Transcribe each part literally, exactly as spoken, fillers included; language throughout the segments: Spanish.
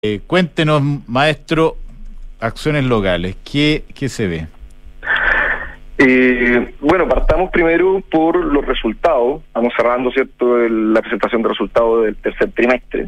Eh, cuéntenos, maestro, acciones locales, ¿qué, qué se ve? Eh, bueno, partamos primero por los resultados. Estamos cerrando, ¿cierto?, el, la presentación de resultados del tercer trimestre.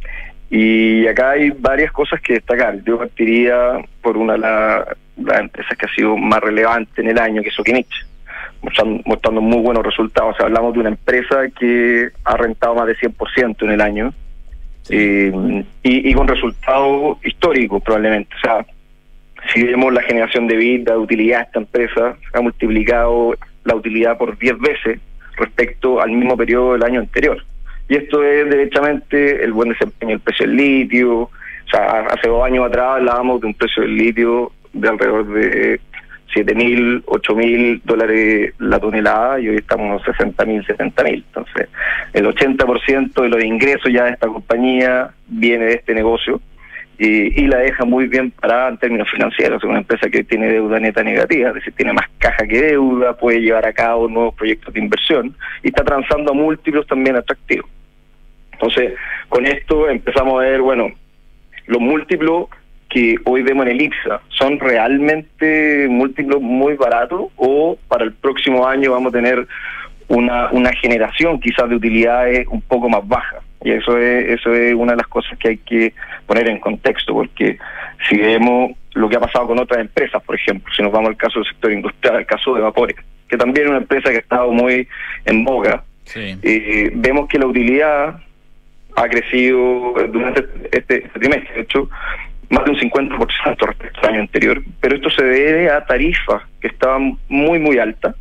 Y acá hay varias cosas que destacar. Yo partiría por una de la, las empresas que ha sido más relevante en el año, que es Sokimich, mostrando, mostrando muy buenos resultados. O sea, hablamos de una empresa que ha rentado más de cien por ciento en el año. Sí. Eh, y, y con resultados históricos probablemente. O sea, si vemos la generación de vida, de utilidad de esta empresa, ha multiplicado la utilidad por diez veces respecto al mismo periodo del año anterior. Y esto es derechamente el buen desempeño del precio del litio. O sea, hace dos años atrás hablábamos de un precio del litio de alrededor de siete mil, ocho mil dólares la tonelada, y hoy estamos en unos sesenta mil, setenta mil. Entonces, el ochenta por ciento de los ingresos ya de esta compañía viene de este negocio, y, y la deja muy bien parada en términos financieros. Es una empresa que tiene deuda neta negativa, es decir, tiene más caja que deuda, puede llevar a cabo nuevos proyectos de inversión, y está transando a múltiplos también atractivos. Entonces, con esto empezamos a ver, bueno, los múltiplos que hoy vemos en el I P S A, ¿son realmente múltiplos muy baratos, o para el próximo año vamos a tener una una generación quizás de utilidades un poco más baja? Y eso es eso es una de las cosas que hay que poner en contexto, porque si vemos lo que ha pasado con otras empresas, por ejemplo, si nos vamos al caso del sector industrial, al caso de Vapore, que también es una empresa que ha estado muy en boga, sí. eh, vemos que la utilidad ha crecido durante este, este trimestre, de hecho, más de un cincuenta por ciento respecto al año anterior, pero esto se debe a tarifas que estaban muy, muy altas.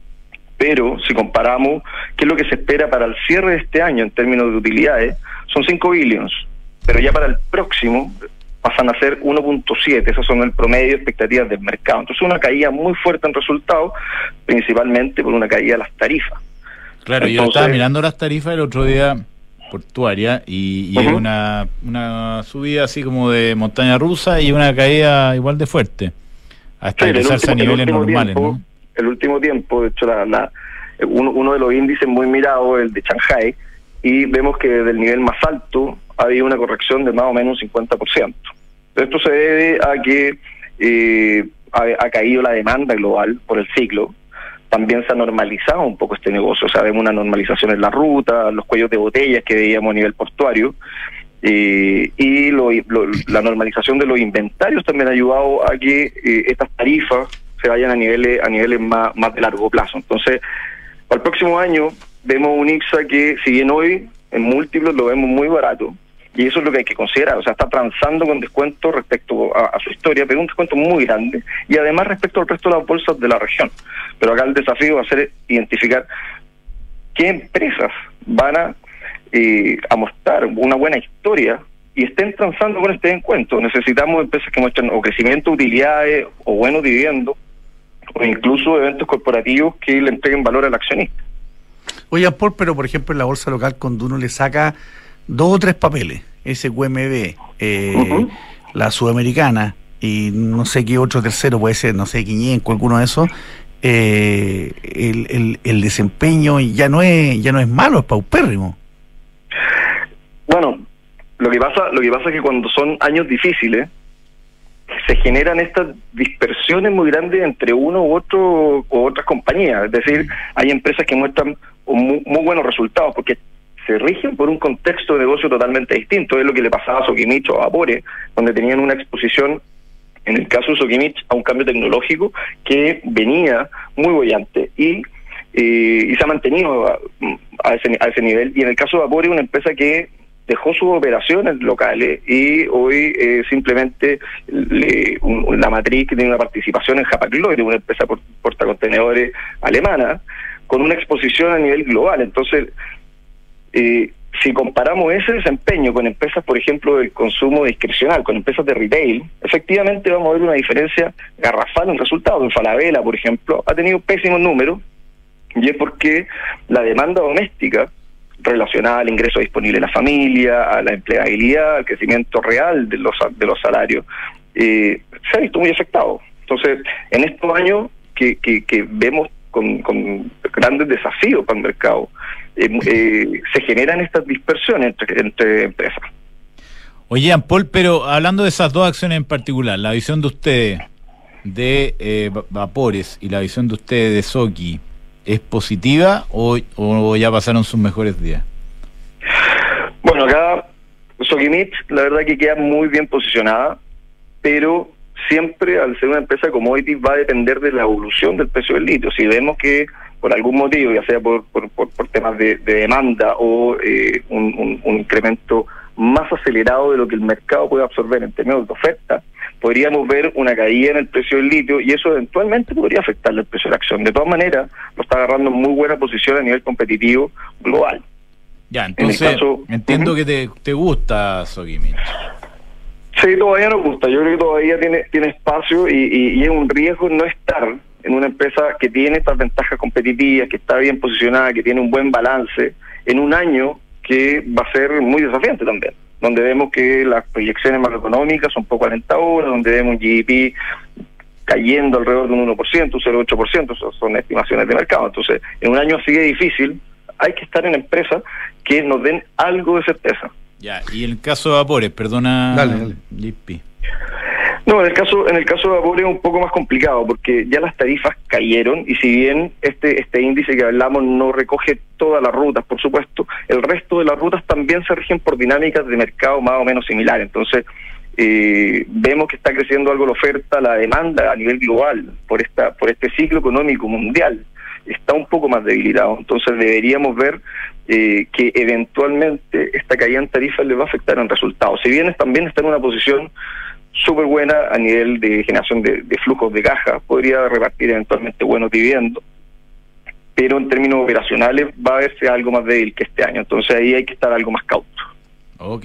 Pero si comparamos qué es lo que se espera para el cierre de este año en términos de utilidades, son cinco billones, pero ya para el próximo pasan a ser uno punto siete, esos son el promedio de expectativas del mercado. Entonces una caída muy fuerte en resultados, principalmente por una caída de las tarifas. Claro, Entonces, yo estaba mirando las tarifas el otro día portuaria y, y uh-huh. hay una, una subida así como de montaña rusa y una caída igual de fuerte, hasta sí, empezarse a niveles normales, tiempo, ¿no? El último tiempo, de hecho, la, la, uno, uno de los índices muy mirados, el de Shanghai, y vemos que desde el nivel más alto ha habido una corrección de más o menos un cincuenta por ciento. Esto se debe a que eh, ha, ha caído la demanda global por el ciclo. También se ha normalizado un poco este negocio. O sea, vemos una normalización en la ruta, los cuellos de botellas que veíamos a nivel portuario, eh, y lo, lo, la normalización de los inventarios también ha ayudado a que eh, estas tarifas se vayan a niveles a niveles más, más de largo plazo. Entonces, para el próximo año vemos un I P S A que, si bien hoy en múltiplos lo vemos muy barato, y eso es lo que hay que considerar, o sea, está transando con descuento respecto a, a su historia, pero un descuento muy grande, y además respecto al resto de las bolsas de la región. Pero acá el desafío va a ser identificar qué empresas van a, eh, a mostrar una buena historia y estén transando con este descuento. Necesitamos empresas que muestren o crecimiento, utilidades, o buenos dividendos, o incluso eventos corporativos que le entreguen valor al accionista. Oye, Paul, pero por ejemplo en la bolsa local, cuando uno le saca dos o tres papeles, S Q M B, eh, uh-huh. la Sudamericana, y no sé qué otro tercero puede ser, no sé, Quiñenco, alguno de esos, eh, el, el, el desempeño ya no es ya no es malo, es paupérrimo. Bueno, lo que pasa lo que pasa es que cuando son años difíciles, se generan estas dispersiones muy grandes entre uno u otro u otras compañías. Es decir, hay empresas que muestran muy, muy buenos resultados porque se rigen por un contexto de negocio totalmente distinto. Es lo que le pasaba a Sokimich o a Vapore, donde tenían una exposición, en el caso de Sokimich, a un cambio tecnológico que venía muy bollante y, eh, y se ha mantenido a, a, ese, a ese nivel. Y en el caso de Vapore, una empresa que dejó sus operaciones locales y hoy eh, simplemente le, un, la matriz que tiene una participación en Hapag-Lloyd, una empresa por, portacontenedores alemana, con una exposición a nivel global. Entonces, eh, si comparamos ese desempeño con empresas, por ejemplo, del consumo discrecional, con empresas de retail, efectivamente vamos a ver una diferencia garrafal en resultados. En Falabella, por ejemplo, ha tenido pésimos números, y es porque la demanda doméstica relacionada al ingreso disponible de la familia, a la empleabilidad, al crecimiento real de los de los salarios, eh, se ha visto muy afectado. Entonces, en estos años que, que, que vemos con, con grandes desafíos para el mercado, eh, eh, se generan estas dispersiones entre, entre empresas. Oye, Jean Paul, pero hablando de esas dos acciones en particular, la visión de ustedes de eh, Vapores y la visión de ustedes de Soki, ¿es positiva o, o ya pasaron sus mejores días? Bueno, acá Sokimich la verdad que queda muy bien posicionada, pero siempre al ser una empresa commodity va a depender de la evolución del precio del litio. Si vemos que por algún motivo, ya sea por, por, por, por temas de, de demanda o eh, un, un, un incremento más acelerado de lo que el mercado puede absorber en términos de oferta, podríamos ver una caída en el precio del litio y eso eventualmente podría afectarle el precio de la acción. De todas maneras, lo está agarrando en muy buena posición a nivel competitivo global. Ya, entonces en caso, entiendo uh-huh. que te, te gusta Sokimich. Sí, todavía nos gusta. Yo creo que todavía tiene, tiene espacio y, y, y es un riesgo no estar en una empresa que tiene estas ventajas competitivas, que está bien posicionada, que tiene un buen balance, en un año que va a ser muy desafiante también, donde vemos que las proyecciones macroeconómicas son poco alentadoras, donde vemos un G D P cayendo alrededor de un uno por ciento, un cero coma ocho por ciento, eso son estimaciones de mercado. Entonces, en un año así de difícil, hay que estar en empresas que nos den algo de certeza. Ya, y en el caso de Vapores, perdona, dale, dale. Lipi. No, en el caso en el caso de Vapores es un poco más complicado porque ya las tarifas cayeron y si bien este este índice que hablamos no recoge todas las rutas, por supuesto, el resto de las rutas también se rigen por dinámicas de mercado más o menos similares. Entonces, eh, vemos que está creciendo algo la oferta, la demanda a nivel global por esta por este ciclo económico mundial está un poco más debilitado. Entonces, deberíamos ver eh, que eventualmente esta caída en tarifas le va a afectar en resultados. Si bien también está en una posición súper buena a nivel de generación de, de flujos de caja, podría repartir eventualmente buenos dividendos, pero en términos operacionales va a verse algo más débil que este año, entonces ahí hay que estar algo más cauto. Ok.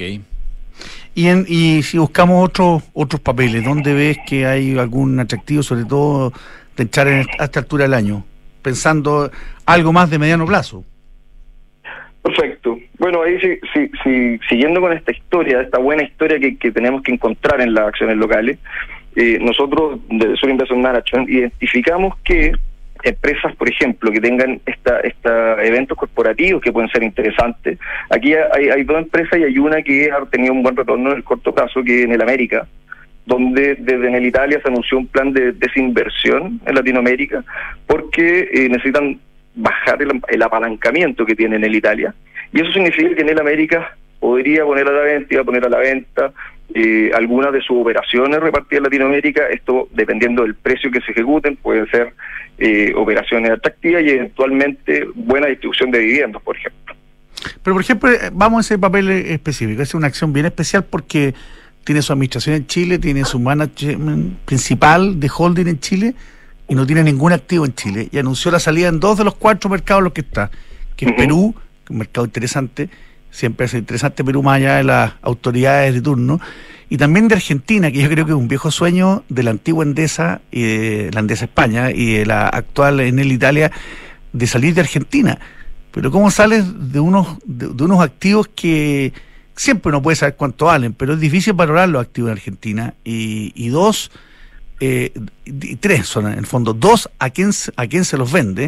Y, en, y si buscamos otros otros papeles, ¿dónde ves que hay algún atractivo, sobre todo de entrar en, a esta altura del año, pensando algo más de mediano plazo? Perfecto. Bueno, ahí sí, sí, sí, siguiendo con esta historia, esta buena historia que, que tenemos que encontrar en las acciones locales, eh, nosotros desde Sur Investment Management identificamos que empresas, por ejemplo, que tengan esta, esta eventos corporativos que pueden ser interesantes. Aquí hay, hay dos empresas y hay una que ha tenido un buen retorno en el corto plazo, que en el América, donde desde en el Italia se anunció un plan de desinversión en Latinoamérica porque eh, necesitan bajar el, el apalancamiento que tiene en el Italia. Y eso significa que en el América podría poner a la venta, iba a poner a la venta eh, algunas de sus operaciones repartidas en Latinoamérica. Esto, dependiendo del precio que se ejecuten, pueden ser eh, operaciones atractivas y eventualmente buena distribución de dividendos, por ejemplo. Pero, por ejemplo, vamos a ese papel específico. Es una acción bien especial porque tiene su administración en Chile, tiene su management principal de holding en Chile y no tiene ningún activo en Chile. Y anunció la salida en dos de los cuatro mercados en los que está, que es uh-huh. Perú, que es un mercado interesante, siempre es interesante Perú más allá de las autoridades de turno, y también de Argentina, que yo creo que es un viejo sueño de la antigua Endesa, y de la Endesa España, y de la actual Enel Italia, de salir de Argentina. Pero ¿cómo sales de unos, de, de unos activos que siempre uno puede saber cuánto valen, pero es difícil valorar los activos en Argentina? Y, y dos... Eh, y tres son en el fondo, dos a quién a quién se los vende,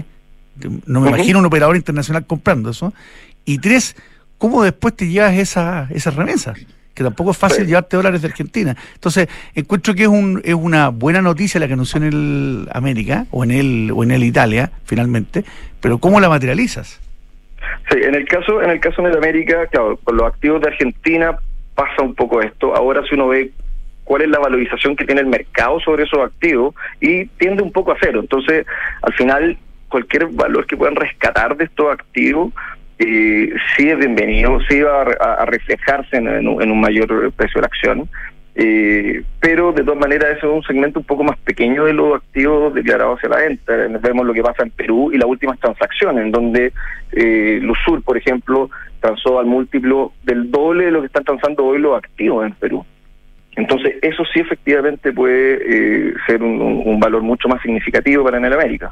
no me uh-huh. imagino un operador internacional comprando eso, y tres, cómo después te llevas esa, esas remesas, que tampoco es fácil sí. llevarte dólares de Argentina. Entonces encuentro que es un es una buena noticia la que anunció en el América o en el o en el Italia finalmente, pero ¿cómo la materializas? Sí, en el caso en el caso de América, claro, con los activos de Argentina pasa un poco esto. Ahora si uno ve cuál es la valorización que tiene el mercado sobre esos activos y tiende un poco a cero. Entonces, al final, cualquier valor que puedan rescatar de estos activos eh, sí es bienvenido, sí va a, a reflejarse en, en, un, en un mayor precio de la acción, eh, pero de todas maneras eso es un segmento un poco más pequeño de los activos declarados hacia la venta. Vemos lo que pasa en Perú y las últimas transacciones, en donde eh, Lusur, por ejemplo, transó al múltiplo del doble de lo que están transando hoy los activos en Perú. Entonces, eso sí efectivamente puede eh, ser un, un valor mucho más significativo para Enel América.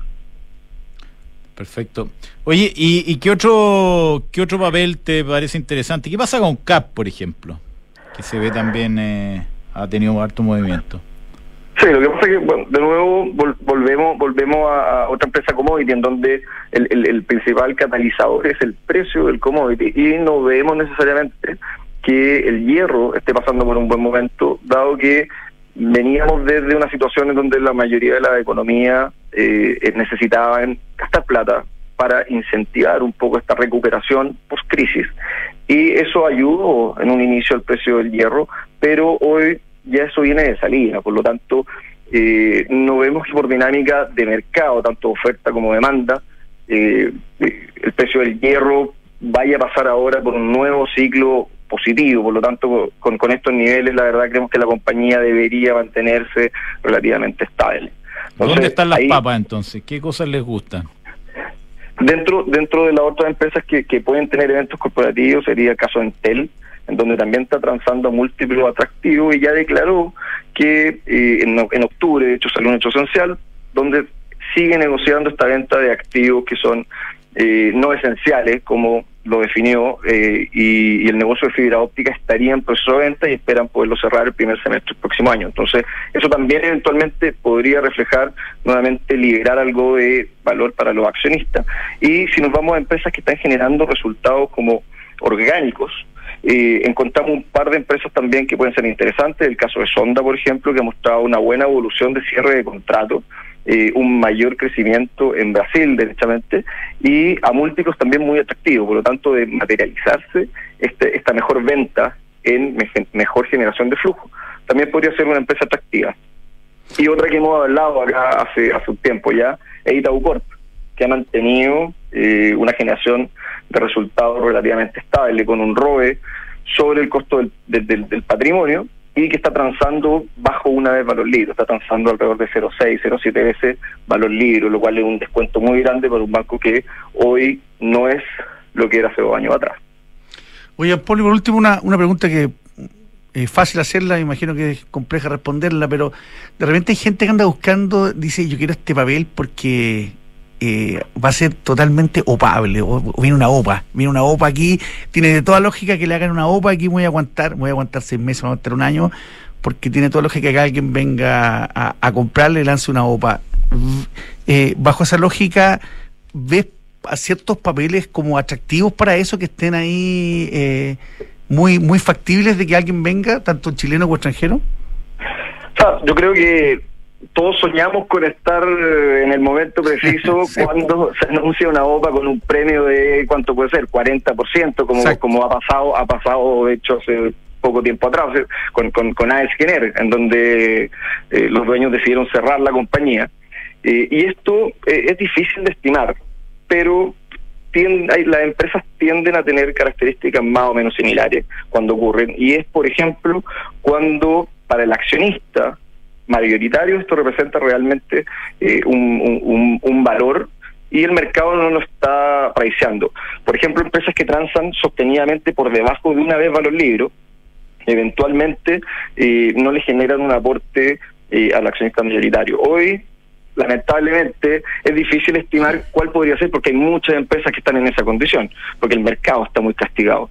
Perfecto. Oye, ¿y, y qué otro qué otro papel te parece interesante? ¿Qué pasa con C A P, por ejemplo? Que se ve también, eh, ha tenido harto movimiento. Sí, lo que pasa es que, bueno, de nuevo vol- volvemos volvemos a, a otra empresa commodity en donde el, el, el principal catalizador es el precio del commodity y no vemos necesariamente que el hierro esté pasando por un buen momento, dado que veníamos desde una situación en donde la mayoría de la economía eh, necesitaban gastar plata para incentivar un poco esta recuperación post-crisis. Y eso ayudó en un inicio al precio del hierro, pero hoy ya eso viene de salida, por lo tanto, eh, no vemos que por dinámica de mercado, tanto oferta como demanda, eh, el precio del hierro vaya a pasar ahora por un nuevo ciclo positivo. Por lo tanto, con, con estos niveles, la verdad creemos que la compañía debería mantenerse relativamente estable. Entonces, ¿dónde están las ahí, papas entonces? ¿Qué cosas les gustan? Dentro dentro de las otras empresas que, que pueden tener eventos corporativos sería el caso de Entel, en donde también está transando múltiplos atractivos y ya declaró que eh, en, en octubre, de hecho, salió un hecho esencial, donde sigue negociando esta venta de activos que son eh, no esenciales, como lo definió, eh, y, y el negocio de fibra óptica estaría en proceso de venta y esperan poderlo cerrar el primer semestre del próximo año. Entonces, eso también eventualmente podría reflejar nuevamente liberar algo de valor para los accionistas. Y si nos vamos a empresas que están generando resultados como orgánicos, eh, encontramos un par de empresas también que pueden ser interesantes. El caso de Sonda, por ejemplo, que ha mostrado una buena evolución de cierre de contrato, Eh, un mayor crecimiento en Brasil, derechamente, y a múltiplos también muy atractivos, por lo tanto, de materializarse este, esta mejor venta en me, mejor generación de flujo. También podría ser una empresa atractiva. Y otra que hemos hablado acá hace, hace un tiempo ya, es Itaú Corp, que ha mantenido eh, una generación de resultados relativamente estable, con un R O E sobre el costo del, del, del, del patrimonio, y que está transando bajo una vez valor libre, está transando alrededor de cero coma seis, cero coma siete veces valor libre, lo cual es un descuento muy grande para un banco que hoy no es lo que era hace dos años atrás. Oye, Poli, por último, una, una pregunta que es fácil hacerla, imagino que es compleja responderla, pero de repente hay gente que anda buscando, dice, yo quiero este papel porque eh, va a ser totalmente opable, o, o viene una O P A, viene una O P A aquí, tiene de toda lógica que le hagan una O P A aquí, voy a aguantar, voy a aguantar seis meses, voy a aguantar un año, porque tiene toda lógica que alguien venga a, a comprarle y lance una O P A. Eh, bajo esa lógica, ¿ves a ciertos papeles como atractivos para eso, que estén ahí eh, muy, muy factibles de que alguien venga, tanto chileno como extranjero? O sea, yo creo que todos soñamos con estar en el momento preciso sí. Cuando se anuncia una O P A con un premio de, ¿cuánto puede ser? cuarenta por ciento, como, como ha pasado, ha pasado de hecho hace poco tiempo atrás, con, con, con A E S Gener, en donde eh, los dueños decidieron cerrar la compañía. Eh, y esto eh, es difícil de estimar, pero tienden, hay, las empresas tienden a tener características más o menos similares cuando ocurren. Y es, por ejemplo, cuando para el accionista mayoritario esto representa realmente eh, un, un, un valor y el mercado no lo está apreciando. Por ejemplo, empresas que transan sostenidamente por debajo de una vez valor libre, eventualmente eh, no le generan un aporte eh, al accionista mayoritario. Hoy, lamentablemente, es difícil estimar cuál podría ser, porque hay muchas empresas que están en esa condición, porque el mercado está muy castigado.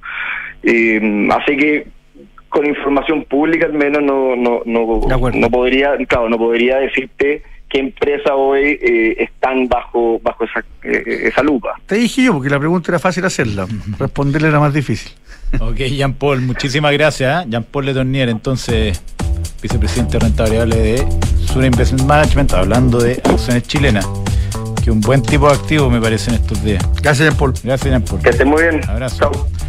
Eh, así que con información pública al menos no no no, no podría claro no podría decirte qué empresa hoy eh, están bajo bajo esa eh, esa lupa. Te dije yo, porque la pregunta era fácil hacerla, responderle era más difícil. Ok, Jean Paul, muchísimas gracias. ¿eh? Jean Paul Letornier, entonces vicepresidente de renta variable de Sura Investment Management, hablando de acciones chilenas, que un buen tipo de activo me parece en estos días. Gracias, Jean Paul. Gracias, Jean Paul. Que esté muy bien. Abrazo. Chao.